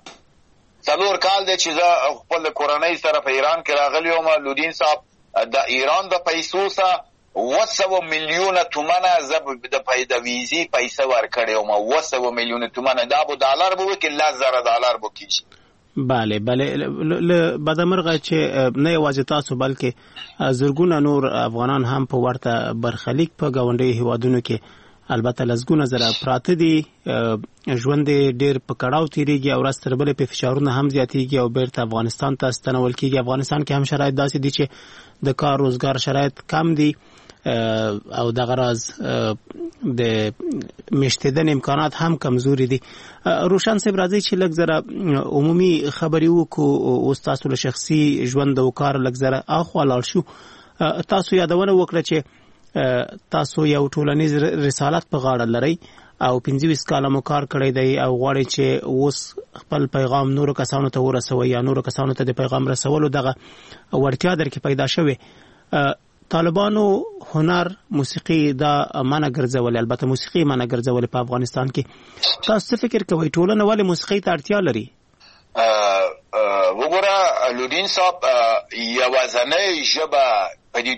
4 کال دی چې زه خپل کورنۍ سره په ایران کې راغلی یم لودین صاحب د ایران د پیسو سره 200 میلیونه تومنه زه د ویزې پیسې ورکړې یم 200 میلیونه تومنه دا به ډالر به وکړي $10,000 به کېږي بله بدمرغه چې نه یوازې تاسو بلکې زرګونه نور افغانان هم په ورته برخلیک په ګاونډي هیوادونو کې البته لزګونه زره پراته دي ژوند ډېر په کړاو تیریږي او ورځ تر بلې په فشارونه هم زیاتیږي او بیرته افغانستان ته ستنول کېږي افغانستان کې هم شرایط داسې دي چې د کار روزګار شرایط کم دي او دغه راز د میشتېدنې امکانات هم کمزوري دي روشن صاحب راځي چې لږ زره عمومي خبرې وکړو اوس تاسو له شخصي ژوند او کار لږ زره اخوا لاړ شو تاسو یادونه وکړه چې تاسو یو ټولنیز رسالت په غاړه لرئ او 25 کال مو کار کړی دی او غواړي چې اوس خپل پیغام نور کسانو ته ورسوي یا نور کسانو ته د پیغام رسولو دغه ورتیا درکې پیدا شوه. طالبانو هنر موسیقي دا معنا ګرځول، البته موسیقي معنا ګرځول په افغانستان کې. تاسو فکر کوئ ټولنه ولې موسیقي ته اړتیا لري؟ وګوره لودین صاحب، یوازنۍ ژبه په دې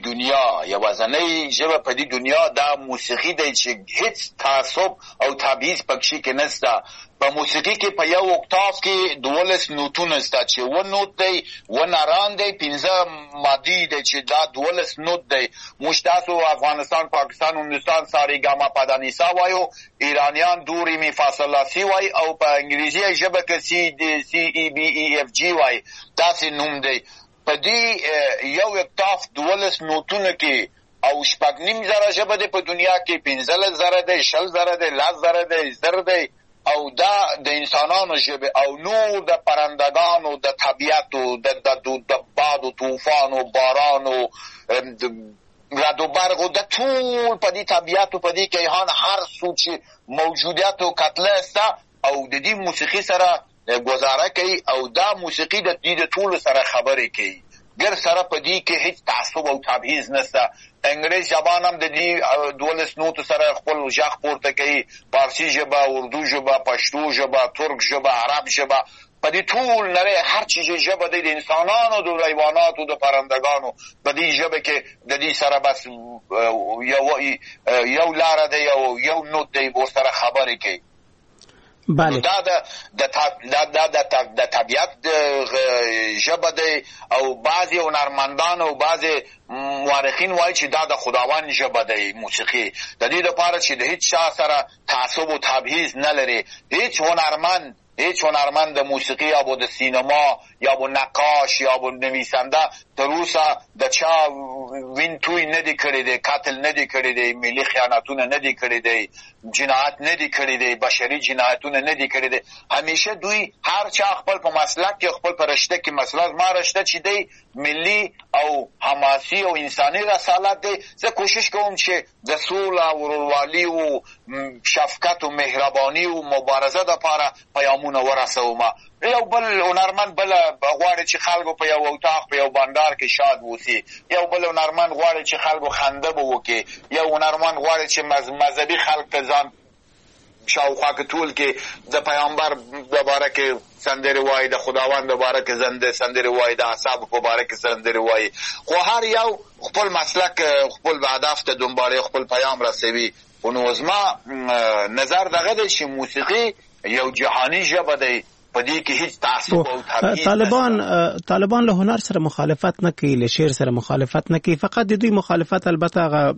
دنیا دا موسیقي دی چې هیڅ تعصب او تبعیض پکې کې نشته. په موسیقي کې په یو اکتاف کې 12 نوتونه شته چې و نوت دی، و ناران دی، 15 مادي دی چې دا 12 نوت دی. موږ تاسو افغانستان، پاکستان، هندوستان ساری ګاما پادانیسا وایو، ایرانیان دوری می فاصله سی وای، او په انګلیسي ژبه کې CEBEFG وای. تاسو نوم دی په دې یو اکتاف 12 نوتونه کې او 6.5 ژبه دی په دنیا کې، 15 دی، 20 دی، 10 دی، 0 دی، او دا د انسانانو ژبه او نور د پرندگانو، د طبیعتو، د باد او طوفان او باران او رعد و برق او د ټول په دې طبیعتو، په دې کیهان هر څه چې موجودیت او کتله است او د دې موسیقي سره گزاره کوي او دا موسیقي د دې ټول سره خبرې کوي. ګر سره په دې کې هیڅ تعصب او تبعیض نشته. انګریزي زبان هم د دې 12 نوتو سره خپل ژغ پورته کوي. فارسی ژبه، اردو ژبه، پښتو ژبه، ترک ژبه، عرب ژبه، په دې ټول نړۍ هر چیز ژبه د انسانانو، د حیواناتو، د پرندگانو په دې ژبه کې د دې سره بس یو لار دی او یو نوت دی ورسره خبرې کوي. بله، دا د طبیعت ژبه دی او بعضی هنرمندان او بعضی مورخین وایي چې دا د خداوند ژبه دی موسیقي. د دې لپاره چې د هیڅ چا سره تعصب او تبعیض نه لري. هیڅ هنرمند د موسیقی یا د سینما یا نقاش یا نویسنده تر اوسه د چا وین توی نه دی کړی دی، قتل نه دی کړی دی، ملي خیانتونه نه دی کړی دی، جنایت نه دی کړی دی، بشري جنایتونه نه دی کړی دی. همیشه دوی هر چا خپل په مسلک کې، خپل په رشته کې مسلک ما رشته چې دی ملي او حماسي او انساني رسالت دی. زه کوشش کوم چې د سوله او ورورولي او شفقت او مهرباني او مبارزه لپاره پیغامونه ورسوم. یو بل هنرمند بل غواړي چې خلکو په یو اتاق په یو بندر کې شاد وسی، یو بل هنرمند غواړي چې خلکو خنده وکړي، یو هنرمند غواړي چې مذهبي خلک ته ځان شاوخوا کې ټول کې د پیغمبر مبارک سندره وای، د خداوند مبارک سندره وای، د اصحاب مبارک سندره وای. خو هر یو خپل مسلک، خپل هدف ته دنباله خپل پیغام رسوي. نو زما نظر دغه دی چې موسیقي یو جهانی ژبه دی، په دې کې هیڅ تعصب او تبعیض. طالبان له هنر سره مخالفت نه کوي، له شعر سره مخالفت نه کوي. فقط د دوی مخالفت البته هغه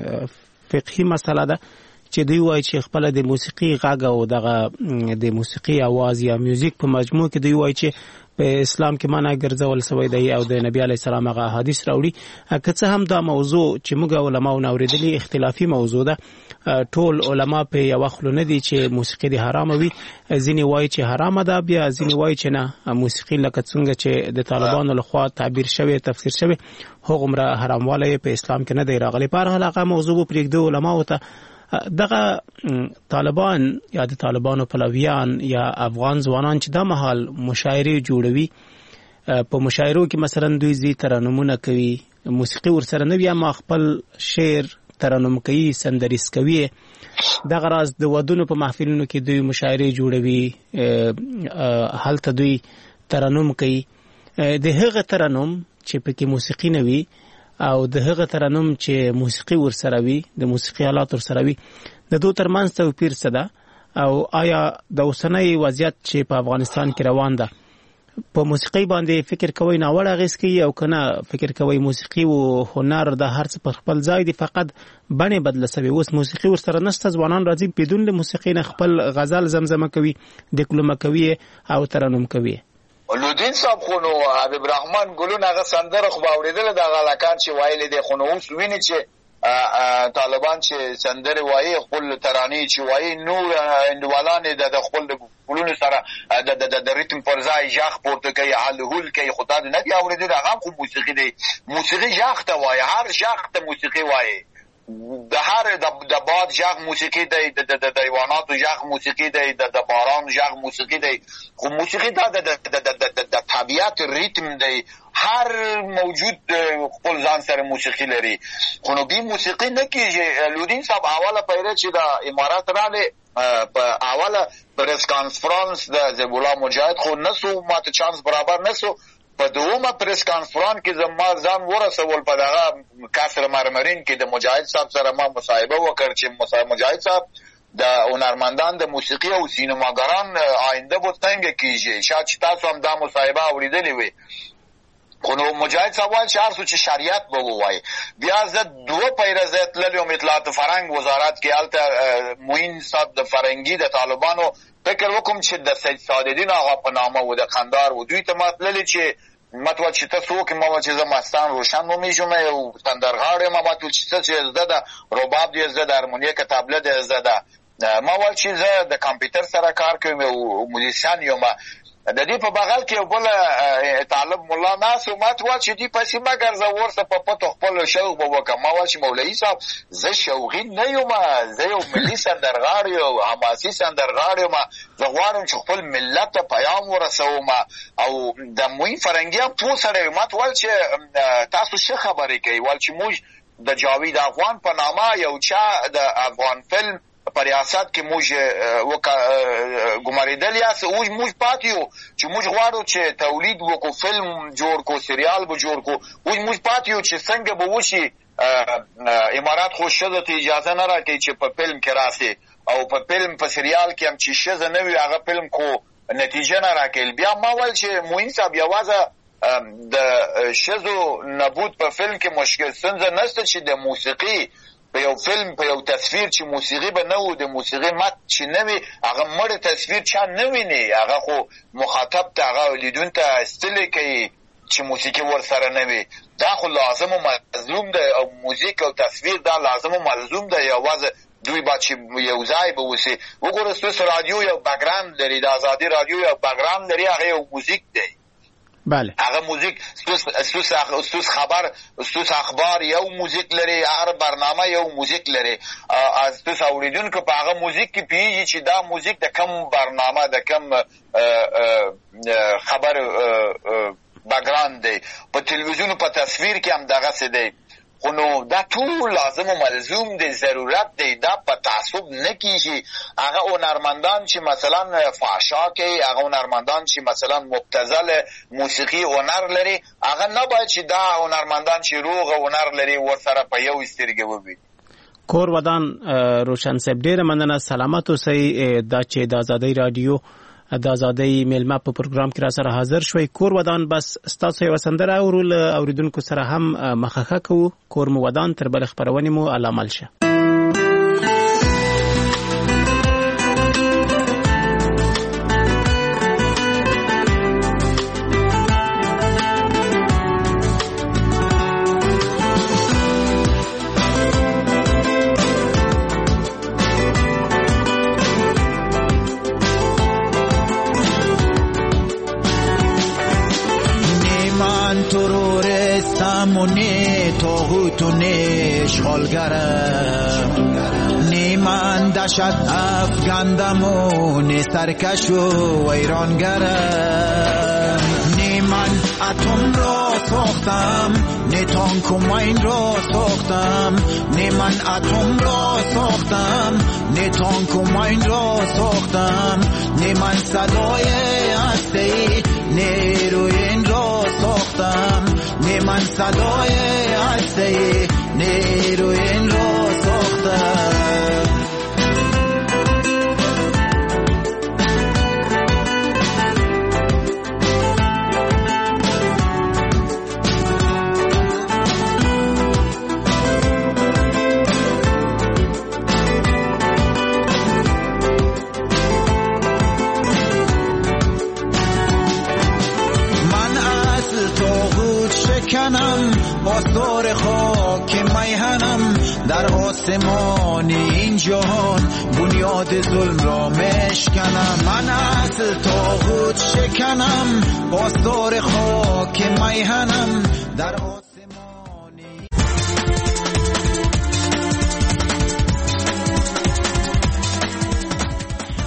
فقهي مسله ده چې دوی وایي چې خپل د موسیقي غږ او دغه د موسیقي आवाज یا میوزیک په مجموع کې دوی وایي چې په اسلام کې معنا ګرځول شوی دی او د نبی علی السلام هغه حدیث راوړي. که څه هم دا موضوع چې موږ علماو نوریدلي اختلافي موضوع ده، ټول علما په یو خلو نه دي چې موسیقي د حرام وي. ځینې وایي چې حرام ده، بیا ځینې وایي چې نه، موسیقي لکه څنګه چې د طالبانو لخوا تعبیر شوی، تفسیر شوی، هغومره حراموالی په اسلام کې نه دی راغلی. په هر حال هغه موضوع پرېږدو علماو ته. دغه طالبان یا د طالبانو پلویان یا افغان ځوانان چې دا مهال مشاعرې جوړوي، په مشاعرو کې مثلا دوی زی ترنمونه کوي، موسیقي ورسره نه وي، اما خپل شعر ترنم کوي، سندریز کوي. دغه راز د ودونو په محفلونو کې دوی مشاعرې جوړوي، هلته دوی ترنم کوي. د هغه ترنم چې پکې موسیقي نه وي او د هغه ترنم چې موسیقي ورسره وي، د موسیقي آلات ورسره وي، د دوی ترمنځ توپیر څه ده؟ او آیا د اوسنۍ وضعیت چې په افغانستان کې روان ده په موسیقي باندې فکر کوي ناوړه اغېز کوي او کنه فکر کوي موسیقي او هنر د هر څه په خپل ځای دي، فقط بڼه بدله شوی، اوس موسیقي ورسره نشته، ځوانان راځي بدون له موسیقي نه خپل غزل زمزمه کوي، دکلمه کوي او ترنم کوي. لودین صاحب خو نو حبیب رحمان ګلون هغه سندره خو اوریدل د غلکان چې وایي د خو نو اوس ویني چې طالبان چې سندره وایي، خپل ترانې چې وایي، نور اندوالان د خپل ګلون سره د ریتم پر ځای ژغ پورته کوي، حلول کوي. خدای نه دی اوریدل هغه خو موسیقي دی، موسیقي ژغ ته وایي، هر ژغ ته موسیقي وایي. د هر د باد ژغ موسیقي دی، د حیواناتو ژغ موسیقي دی، د باران ژغ موسیقي دی. خو موسیقي دا د طبیعت ریتم دی. هر موجود خپل ځان سره موسیقي لري. خو نو بی موسیقي نه کیږي. لودین صاحب اوله پیره چې د امارات راغلی په اوله پریس کانفرانس د زبولا مجاهد خو نسو ماته چانس برابر نسو. په دومه پریس کانفرانس کې زما ځان ورسول په دغه کسر مرمرین کې د مجاهد صاحب سره ما مصاحبه وکړ چې مجاهد صاحب د هنرمندان د موسیقي او سینماګران آینده به څنګه کیږي. شاید چې تاسو هم دا مصاحبه اوریدلې وي. خو نو مجاهد صاحب وایي چې هر څه چې شریعت به ووایي. بیا زه 2 پیره زه تللی وم اطلاعات فرهنګ وزارت کې، هلته معین صاحب د فرهنګي د طالبانو فکر وکړم چې د سید سعدالدین آغا په نامه و، د قندهار و. دوی ته ما تللي چې ما ته ویل چې ته څوک یې؟ ما ویل چې زه مستان روشن نومیږم، یو سندرغاړی یم. ما ته ویل چې څه چې زده ده، رباب دی زده ده، هارمونیکه طبله دی زده ده. ما ویل چې زه د کمپیوټر سره کار کوم، یو موزیسین یم. د دې په بغل کې یو بل طالب مولا ناست و. ما ته ویل چې دې پسې مه ګرځه، ورسه په پټو خپل شوق به وکړم. ما ویل چې مولوي صاحب زه شوقي نه یم، زه یو ملي سندرغاړی یو حماسي سندرغاړی یم. زه غواړم چې خپل ملت ته پیام ورسوم. او د معین فرهنګي هم پوه سړی و. ما ته ویل چې تاسو څه خبرې کوئ؟ ویل چې موږ د جاوید افغان په نامه یو چا د افغان فلم په ریاست کې موږ ګمارېدل یاست. موږ پاتې یو چې موږ غواړو چې تولید وکړو، فلم جوړ کړو، سریال به جوړ کړو. موږ پاتې یو چې څنګه به وشي. امارات خو ښځو ته اجازه نه راکوي چې په فلم کې راسي، او په فلم په سریال کې هم چې ښځه نه وي هغه فلم خو نتیجه نه راکوي. بیا ما ویل چې معین صاحب یوازې د ښځو نبود په فلم کې مشکل ستونزه نشته چې د موسیقي په یو فلم په یو تصویر چې موسیقي به نه و، د موسیقي مت چې نه وي، هغه مړ تصویر چا نه ویني. هغه خو مخاطب ته هغه لیدون ته ستلی کوي چې موسیقي ورسره نه وي. دا خو لازم و ملزوم ده. او موزیک او تصویر دا لازم و ملزوم ده. یوازې دوی با چې یو ځای به اوسي. وګوره ستاسو رادیو یو بګراند لري، د ازادي رادیو یو بګراند لري، هغه یو موزیک دی. بله هغه موزیک ستوس خبر ستوس اخبار یو موزیک لري، هر برنامه یو موزیک لري. ستوس اوریدونکو په هغه موزیک کې پیږي چې دا موزیک د کم برنامه د کم خبر بګراند دی. په تلویزیون په تصویر کې هم دغه څه دی. خو نو دا ټول لازم و ملزوم دی، ضرورت دی. دا په تعصب نه کیږي. هغه هنرمندان چې مثلا فحشا کوي، هغه هنرمندان چې مثلا مبتذل موسیقي هنر لري، هغه نه باید چې دا هنرمندان چې روغ هنر لري ورسره په یو سترګې وویني. کور ودان روشن صاحب ډېره مننه. سلامت اوسئ. دا چې د ازادۍ رادیو د ازادۍ میلمه په پروګرام کې را سره حاضر شوي. کور ودان بس ستاسو یو سندره اورول اوریدونکو سره هم مخخه کوو. کور مو ودان تر بل خبرونې مو علامل شه. مونی توغوتونه شغالگرم نیمان دشت افگندمون سرکشو ویرانگرم نیمان اتم را ساختم نه تانک و ماین را ساختم نیمان اتم را ساختم نه تانک و ماین را ساختم نیمان صدای هستی نیروی این را ساختم من صدای هستی نیروی این را ساختم آثار خاک میهنم در آسمان این جهان بنیاد ظلم را مشکنم من از طاغوت شکنم آثار خاک میهنم در آسمان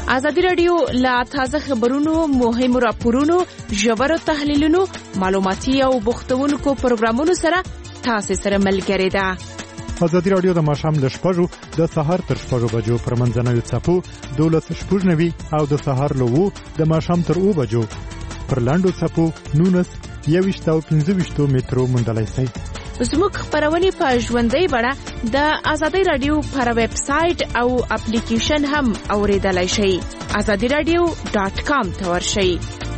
ازادي رادیو لا تازه خبرونو، مهم راپورونو، ژور تحلیلونو، معلوماتي او بوختونکو پروګرامونو سره تاسو سره ملګری ده. ازادي رادیو د ماښام د 6 د سهار تر 6 بجو پر منځنوي څپو 12:90 او د سهار له 2 د ماښام تر 2 بجو پر لاندو څپو 19 او 25 مترو موندلای شئ. زموږ خبرونه په ژوندۍ بڼه د ازادي رادیو پر ویب سټ او اپلیکیشن هم اوریدلای شئ. azadiradio.com ته ورشئ.